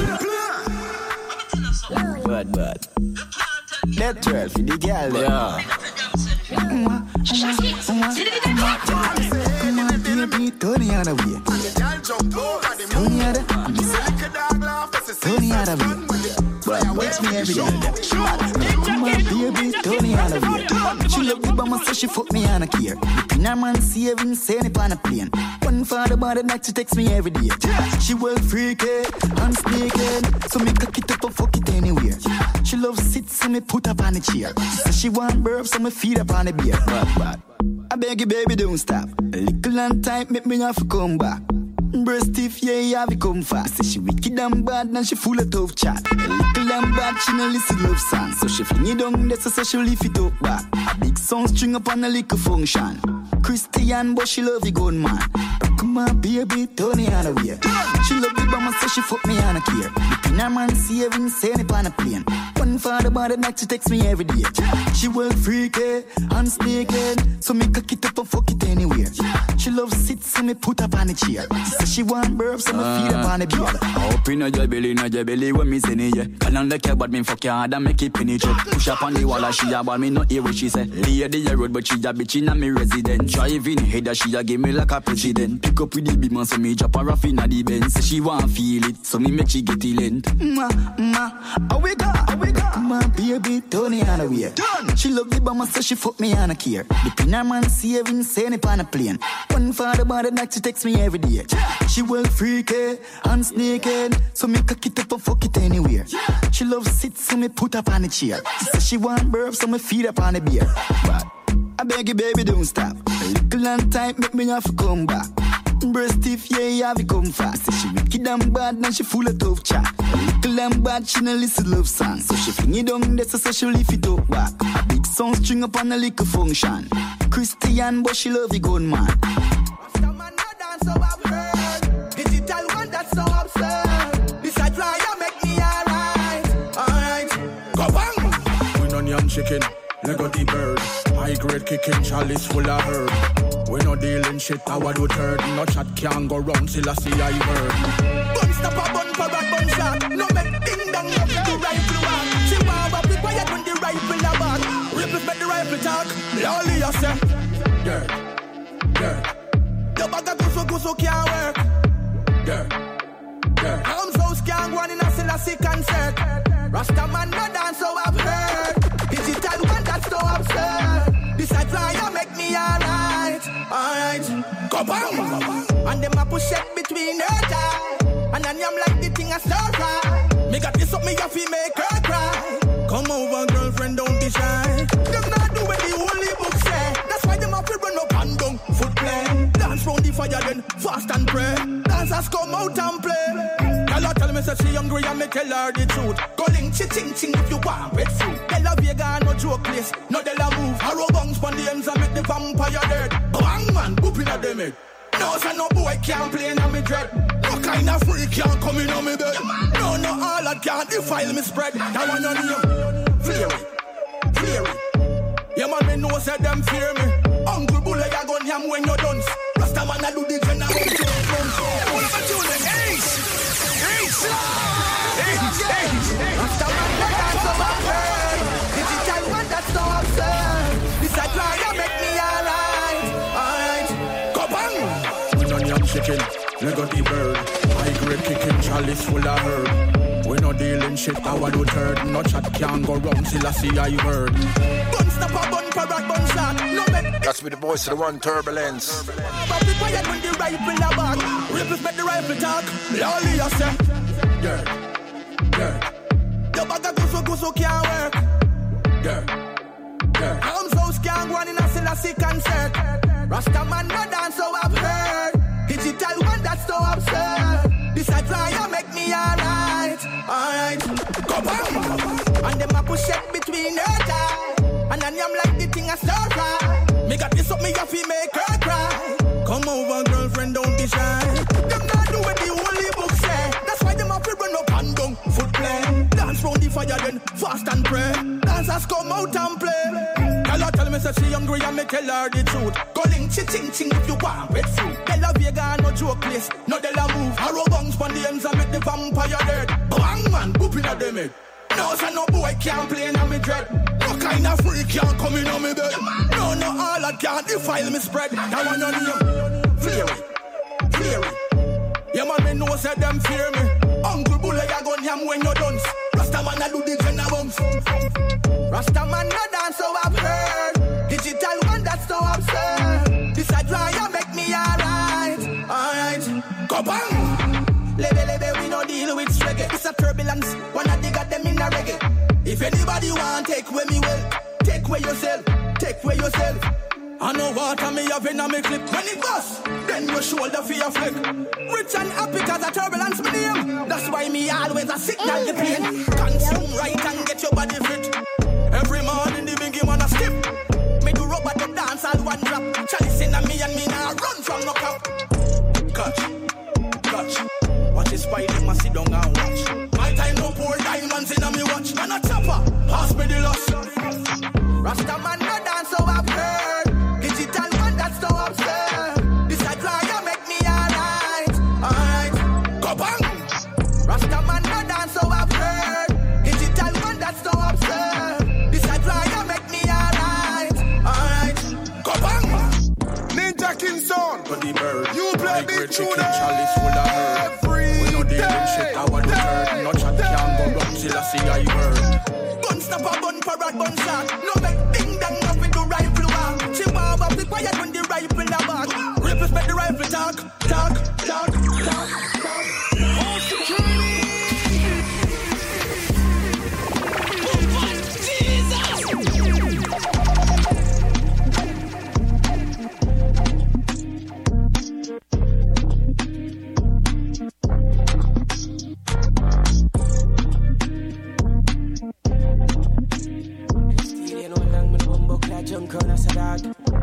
Bad. That 12 for the girl there. Tony out of here. Tony out of here. But watch me every day. My baby, Tony out of here. She love the bomber, so she fuck me on a care. In her man saving, saying it on a plane. One for the body night, she text me every day. She well freaky and sneaky, so me cock it up and fuck it anywhere. She loves sit, so me put up on a chair. So she want burp, so me feed up on a beer. Bad. I beg you, baby, don't stop. A little and tight, make me have to come back. Breast stiff, yeah, you have to come fast. Say she wicked and bad, and she full of tough chat. A little and bad, she no listen love song. So she fling it down, that's so she lift it up back. A big song string up on a little function. Christian, but she love the gun man. Come on, baby, Tony out of here. She love the bomber, so she fuck me on a care. The her man saving, saying it on a plane. One for the body night, she text me every day. She well freaky and sneaky, so me cock it up and fuck it anywhere. She loves sit, so me put up on a chair. So she want burp, so me feed up on a beer. Up in your belly, when me send it, yeah. Can I look at but me fuck you hard and make it penetrate. Push up on the wall, and she a ball, me not hear what she say. Lady a road, but she a bitch in a me resident. Driving header, she a give me like a president. Pick up with the big man, so me drop her off in a the Benz. So she want feel it, so me make she get it length. How we go? Come on, baby, Tony out of here. She love the bomber, so she fuck me on a care. The pinner man saving, saying it on a plane. One for the body night, she text me every day. She well freaky and sneaky, so me cock it up and fuck it anywhere. She loves sit, so me put up on a chair. So she want burp, so me feed up on a beer. But I beg you, baby, don't stop. A little and tight, make me have to come back. Breast stiff, yeah, you have to come fast. Say she wicked and bad, and she full of tough chat. A little and bad, she no listen love song. So she fling it down, that's so she lift it up back. A big song string up on a little function. Christian, but she love the gun man. After man no dance, so I've heard. Digital one, that's so absurd. This a try, you make me alright. Go bang! We no yam chicken, Lego the bird. High grade kicking, chalice full of herb. We no dealing shit, our do third. No chat can go round till I see I heard. Bun stop a bun for a bun shot. No make ding dong, no fit the rifle walk. She want to be quiet when the rifle a back. Ripples make the rifle talk. Lolly you say, dirt. Your bag of gusso can't work. Dirt. House house can't go on in a Selassie concert. Rasta man no dance, so I've heard. Digital one that's so absurd. This a try, you make me alright. Go bang. And them a push it between her tie. And then I'm like the thing a stir fry. Me got this up, me have to make her cry. Come over, girlfriend, don't be shy. Them not do what the holy book say. That's why them have to run up and down foot play. Dance round the fire then, fast and pray. Dancers come out and play. Girl tell me say she hungry and me tell her the truth. Go link ching if you want red fruit. Della Vega no joke place, no Della move. Arrow bungs pon the ends and make the vampire dead. Bang man, whooping at them head. No say no boy can't play in me dread. No kind of freak can't come in on me bed. No all I can't defile me spread. That one on you, fear it. Yeah man, me know say them fear me. Uncle Bull I gun yam when you're done. Rasta man I do the generation. All of a tune, ace. After man that dance so absurd. Digital one that's so absurd. This a try to make me alright. Go bang. We no yam chicken, Lego the bird. High grade kicking, chalice full of herb. We no dealing shit, our do third. No chat can go round till I see I heard. Bun stop a bun for a bun shot. No make. That's me the voice of the one Turbulence. But be quiet when the rifle a back. Ripples make the rifle talk. Lolly you say. Dirt. Your bag of gusso can't work. Dirt. House house can't go on in a Selassie concert. Rasta man no dance, so I've heard. absurd. This I try to make me alright. Come on. And them a push it between her thighs. And then I'm like the thing I stir fry. Me got this up, me have to make her cry. Come over, girlfriend, don't be shy. Them not do what the holy book say. That's why them have to run up and down, foot play. Dance round the fire then, fast and pray. Dancers come out and play. Girl tell me say she hungry and me tell her the truth. Go link, ching if you want red fruit. Della Vega no joke place, no Della move. Arrow bungs pon the ends and make the vampire dead. Bang man, whoop in a dem head. No, so no boy can't play in a me dread. No kind of freak can't come in on me bed. No, all I can't defile me spread. That one on you, fear it. Yeah, man, me know say them fear me. Uncle Bulla, ya gun yam when you're done. Rasta man, I do the kind of bumps. Rasta man, no dance, so I've heard. Digital one, that's so absurd. This I try, ya make me alright. Go bang. Lebe, we no deal with reggae. It's a turbulence, wanna dig at them in a reggae. If anybody want take away me well, take away yourself. I know what I me have in a me clip. When it bust, then your shoulder for your flick. Rich and happy cause a turbulence me name. That's why me always a signal the plane. Consume right and get your body fit. Every morning the biggie wanna skip. Me do rubber the dance all one drop. Chalice in a me and me now run from no cup. Catch. Watch this spy them a sit down and watch. My time no pour diamonds in a me watch. Man a chopper, pass me the loss. Rasta man no dance so I've heard. Digital man that's so absurd. This I try to make me alright. Go bang. Rasta man no dance so I've heard. Digital man that's so absurd. This I try to make me alright. Go bang. Ninja King son. You play this tune every day. I want to turn. No chat can go up till I see I burn. Gun stop a gun parade gun shot. No make ding dong up with the rifle back. She want up be quiet when the rifle a back. Respect the rifle talk. Oh, security. Junk on us a dog.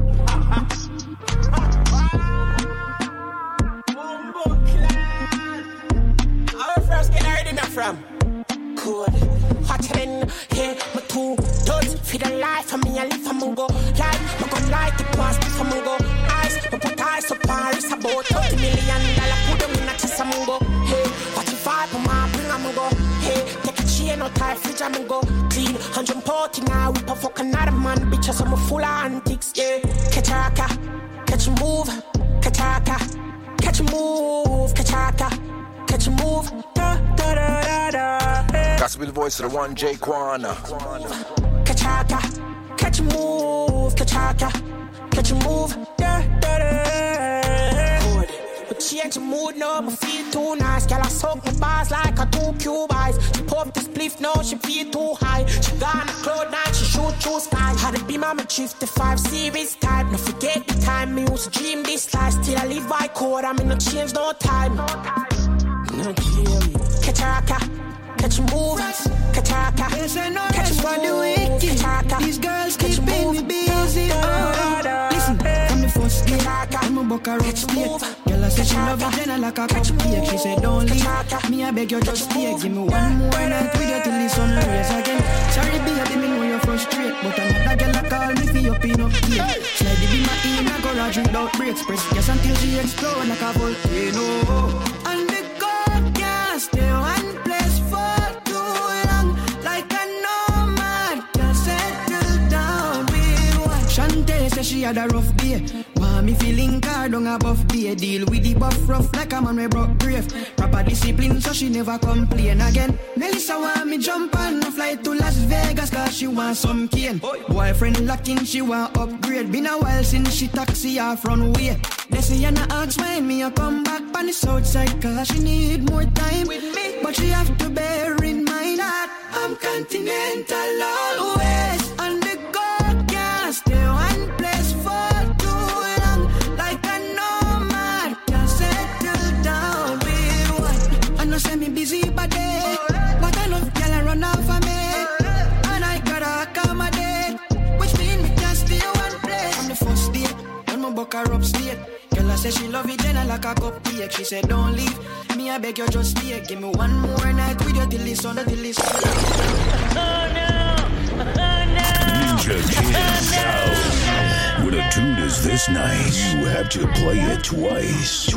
Our first get heard in from. Good. Hotter than here, my two duds. For the life of me, I live for Mungo. Life, my gun light, the past for Mungo. Eyes, my put eyes up Paris. About $30 million. Put them in a chest of Mungo. Hey, what you fight for my bring a Mungo. Hey, take a chain or tie fridge a Mungo. Clean, 140 now, we per fuck another man. Bitches, I'm full of antics, yeah. Kachaka, catch a move. Kachaka, catch a move. Kachaka, catch a move. Da da da da da. Got to be the voice of the one, Jay Kwana. Kachaka, catch a move. Kachaka, catch a move. Da da da. Good. But change the mood now, I feel too nice. Girl, I suck my bars like a 2 cube eyes. She pop the spliff now, she feel too high. She gone cloud nine, she shoot through sky. Had a beam on my 55 series type. No forget the time, me used to dream this life. Still I live by code, I'm in no change, no time. No game. Kachaka, catch a move. Kachaka, catch a move. Kachaka, these girls keeping me busy. Listen, from the first day, I'm a buck a rock state. Girl, I said she love a dinner like a cupcake. She said don't leave, me I beg you just stay. Give me one more night with you till the sun rays again. Sorry baby, me know you're frustrated, but another girl I call me for your pin-up here. Slide the beam in a garage without brakes. Press gas until she explode like a volcano. And the girl can't stay one place for too long. Like a nomad, can't settle down with one. Shantae says she had a rough day. Want me feeling car down above day. Deal with the buff rough like a man we broke grave. Proper discipline so she never complain again. Melissa want me jump on a flight to Las Vegas cause she want some cane. Boyfriend locked in, she want upgrade. Been a while since she taxi off runway. They say you not ask why me a come back on the south side cause she need more time with me. But she have to bear in mind that I'm continental always. And the girl can't stay one place for too long. Like a nomad, can't settle down. buck her upstate. Girl, I say she love it, then I like a cupcake. She said, don't leave. Me, I beg you, just stay. Give me one more night with you till the sun, till the sun. Oh no! Ninja Kid Sound. When a tune is this nice, you have to play it twice.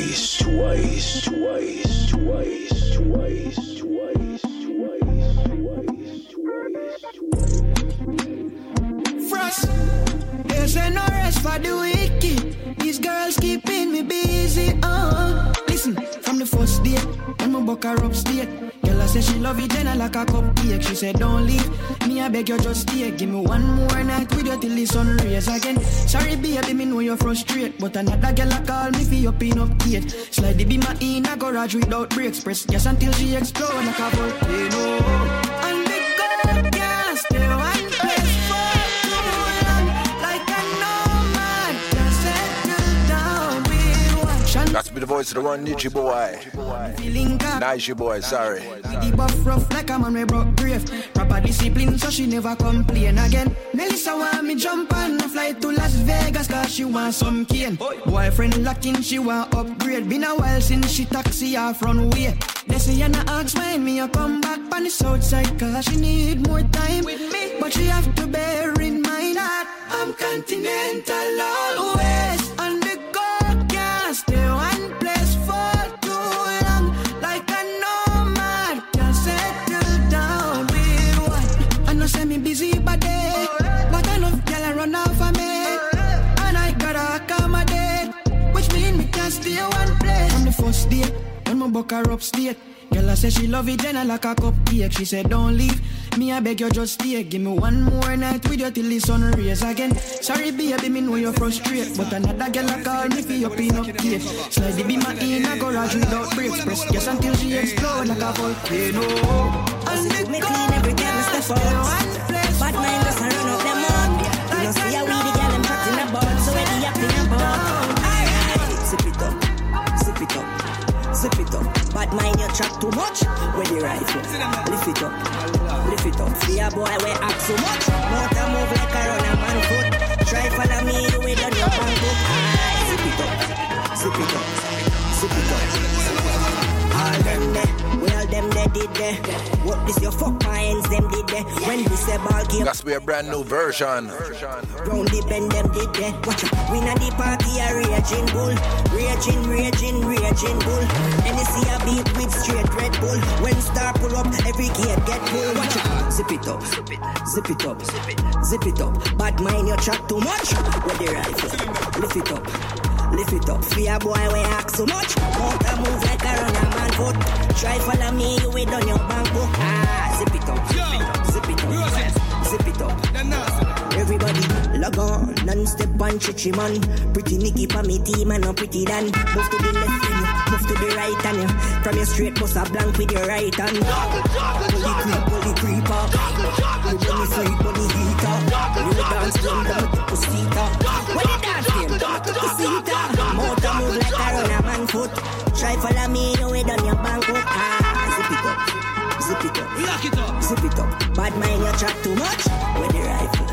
Frost, there's no rest for the wicked. These girls keeping me busy. Listen, from the first day, when my buck her upstate. Girl, I say she love it, then I like a cupcake. She said, don't leave. Me, I beg you, just stay. Give me one more night with you till the sun rays again. Sorry, baby, me know you're frustrated, but another girl I call me for your pin update. Slide the beamer in a garage without brakes. Press yes until she explode like a volcano. And the girl can't stay one place for too long. Like a nomad, just settle down with one. That's be the voice of the one, Nichi boy. Nice, you boy, sorry. The buff rough like a man we broke grave. Proper discipline so she never complain again. Melissa want me jump on a flight to Las Vegas cause she want some cane. Boyfriend locking, she want upgrade. Been a while since she taxi off runway. They say you not ask when me a come back on the south side cause she need more time with me. But she have to bear in mind that I'm continental always. And the girl can't stay one place for too long. Like a nomad, can't settle down with one. I know say me busy body, but I love girl run off of me. And I gotta accommodate, which mean me can't stay one place. From the first day, when my buck her upstate. Girl, I say she love it, then I like a cupcake. She said, don't leave. Me, I beg you, just stay. Give me one more night with you till the sun rays again. Sorry, baby, me know you're frustrated, but another girl I call me for your pin update. Slide the beamer in a garage without brakes. Press yes until she explode like a volcano. And the me clean every time I step out. Bad mind just run up them up. You know see how we the girl them trapped in the ball, so where the happy and ball. Alright, zip it up, zip it up. Zip it up, bad mind you track too much. With the rifle, lift it up. See a boy we act so much. Motor move like a runner man foot. Try follow me, you with on your bank book. Zip it up, zip it up, zip it up. All them there, well them they did there. What this your fuck minds them did there. When we say ball game, that's be a brand new version. Round the bend them did there. Watch out, we na the party a raging bull. Raging bull. And you see a beat with straight Red Bull. When star pull up, every gate get pulled. Watch out, zip it up, zip it up, zip it up. Bad mind you chat too much. With the rifle, lift it up. Lift it up, fear boy, we act so much. Motor move like a runner man foot. Try follow me, you with on your bank book. Zip it up, zip it up, zip it up. Everybody log on, non-step on chichi man. Pretty Nicky for me team and no pretty Dan. Move to the left and move to the right and from your straight bust a blank with your right hand. Bully creeper. You bunny free, bunny heater. You dance from the pusita. When you dance game, come to the pusita. Motor move like a runner man foot. Try follow me, you with on your bank book. Zip it up, zip it up, lock it up, zip it up. Bad mind you chat too much with the rifle.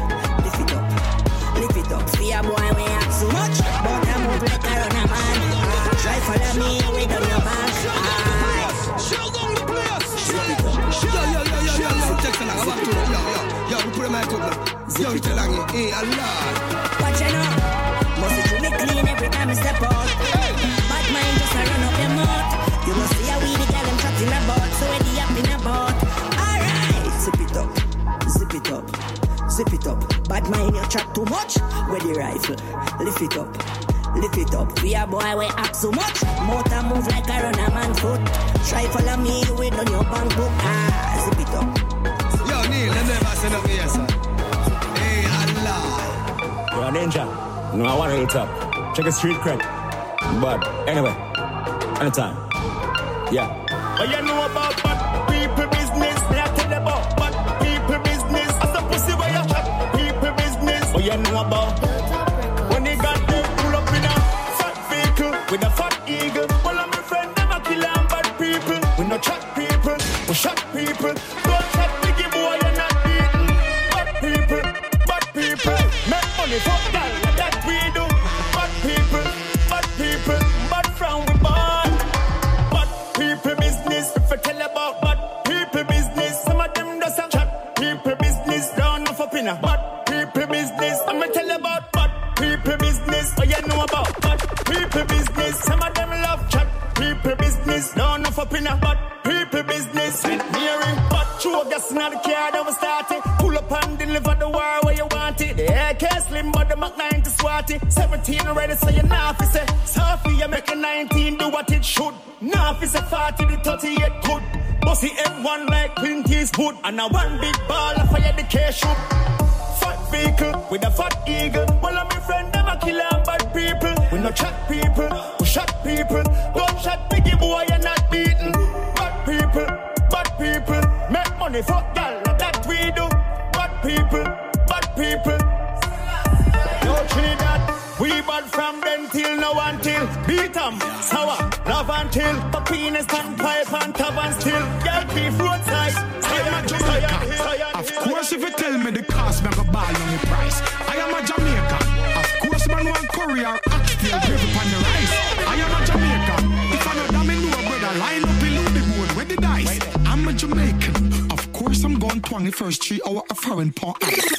Lift it up, fear boy, we act so much. But I move like a runner man. Try follow me, we done your back. Show down the players. Yo, text along, I'm back to it. Yo, we put a mic up now. Yo, we tell along it, hey, Allah. Watch it now. Must it me clean every time I step out. Bad mind just a run up your mouth. You must see how we the girl them trapped in a boat. So where the up in a boat. Alright, zip it up, zip it up. Zip it up, bad mind you chat too much. With the rifle, lift it up. We a boy we act so much. Motor move like a runner man foot. Try follow me, you with on your bank book. Zip it up. Yo, Neil, they never send up here, sir. Hey, Allah. You're a ninja. No, I want to top. Check a street cred. But anyway, anytime. Yeah. But you know about bad people business. They are tell about bad people business. As a pussy where you chat people business. But you know about when they got them pull up in a fat vehicle with a fat eagle. Well, I'm a friend, them a killer and bad people. We no chat people, we shot people. Don't chat biggie boy, you're not beaten. Bad people, bad people. Make money for that, that we do. Bad People business, oh you know about. But people business, some of them love chat. People business, no enough up in a but people business. Nearing but true gas in the car that was started. Pull up and deliver the war where you want it. The AK slim but the Mac 9 to swat it. 17 ready so you know if say Sophie you make a 19 do what it should. Now if it's a 40 the 38 good. Bossy M1 like Clint Eastwood. And a one big ball of fire the K shoot. Fat vehicle with a fat eagle. Well of my friend them a killer and bad people. We no chat people, we shot people. Gunshot biggie boy you're not beaten. Bad people, make money for y'all, that we do. Bad people. Yo Trinidad, we bad from then till now until. Beat 'em, sour, love until. Penis and pipe and tavern still. Y'all beef roadside. Of course if you tell me the cost, me go ball on the price. I am a Jamaican. Of course man want curry or oxtail gravy on the rice. I am a Jamaican. If I know that me know brother, line up below the board with the dice. I'm a Jamaican. Of course I'm going 21st 3 hour of foreign porn.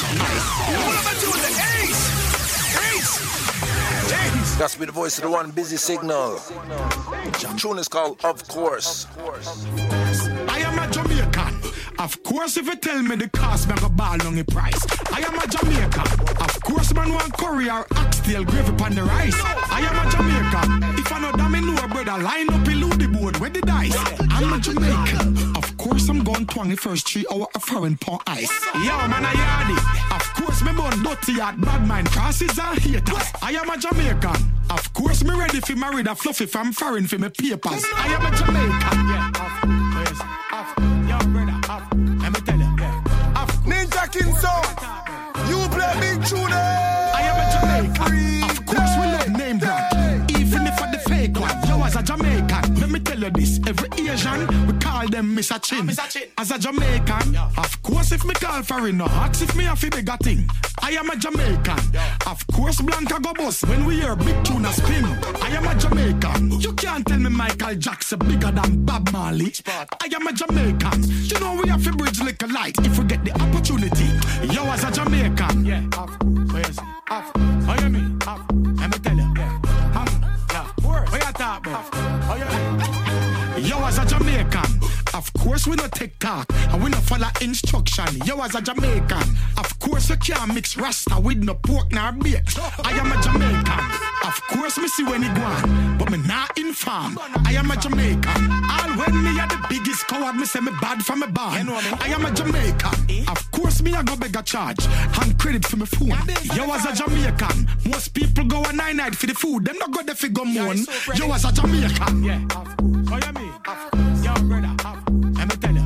That's be the voice of the one, Busy Signal. The tune is called Of Course. I am a Jamaican. Of course, if you tell me the cost, me go ball on the price. I am a Jamaican. Of course, man want curry or oxtail gravy on the rice. I am a Jamaican. If I know that me know brother, line up below the board with the dice. I'm a Jamaican. Of course, I'm going 21st 3 hour of foreign porn ice. Yo, man, I yardy. Of course, me born dirty at bad mind crosses and haters. I am a Jamaican. Of course, me ready for marry the fluffy from foreign for me papers. I am a Jamaican. Yeah, of brother. Let me tell you. Ninja King Sound. You play big tune. I am a Jamaican. Of course, we love name brand. Even if I the fake one. Yo, as a Jamaican, let me tell you this. Every Asian, we call them Mr. Chin. As a Jamaican, of course, if me call foreign, no hats if me have a bigger thing. I am a Jamaican. Of course, Blanca go bust when we hear big tune a spin. I am a Jamaican. You can't tell me Michael Jackson bigger than Bob Marley. I am a Jamaican. You know we have to bridge like a light if we get the opportunity. Yo, as a Jamaican. Yeah, oh, you mean? Let me tell you. What you talk about? Yo, as a Jamaican. Of course we no take talk and we no follow instruction. Yo, as a Jamaican, of course you can't mix Rasta with no pork nor beer. I am a Jamaican. Of course me see when he go on, but me not inform. I am a Jamaican. All when me are the biggest coward, me say me bad from me born. I am a Jamaican. Of course me I go beg a charge and credit for me phone. Yo, as a Jamaican, most people go a 9 night for the food. Them not go there for go moon. Yo, as a Jamaican. Yeah, oh you mean? Yo, brother. Let me tell you.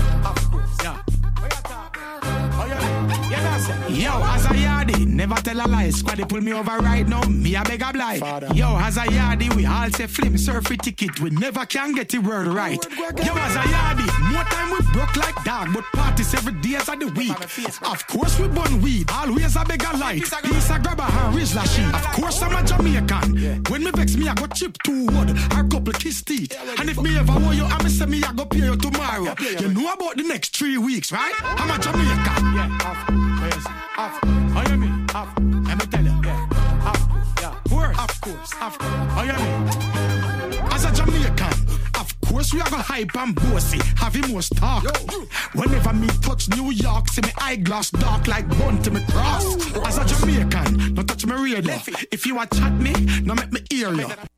Yo, as a yardie, never tell a lie. Squaddy pull me over right now, me a beg a blind. Yo, as a yardie, we all say flim, surfy ticket. We never can get the word right. Yo, as a yardie, more time we broke like dog, but parties every day of the week. Of course we burn weed, always a beg a light. Piece a grabber and ridge lashing. Of course I'm a Jamaican. When me vex me, I go chip 2 wood, or couple kiss teeth. And if me ever want you, I say me, I go pay you tomorrow. You know about the next 3 weeks, right? I'm a Jamaican. How you mean? Let me tell you. Of course. How you mean? As a Jamaican, of course we are gonna hype and bossy, have him most talk. Whenever me touch New York, see me eyeglass dark like bun to me cross. As a Jamaican, don't touch me radio. If you a chat me, no make me hear you.